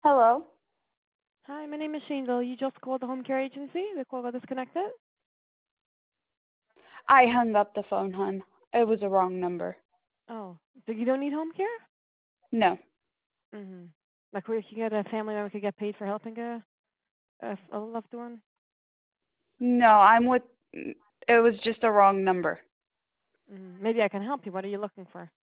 Hello. Hi, my name is Shangel. You just called the home care agency. The call got disconnected. I hung up the phone, hon. It was a wrong number. Oh, so you don't need home care? No. Mm-hmm. Like where you can get a family member could get paid for helping a loved one? No, I'm with. It was just a wrong number. Maybe I can help you. What are you looking for?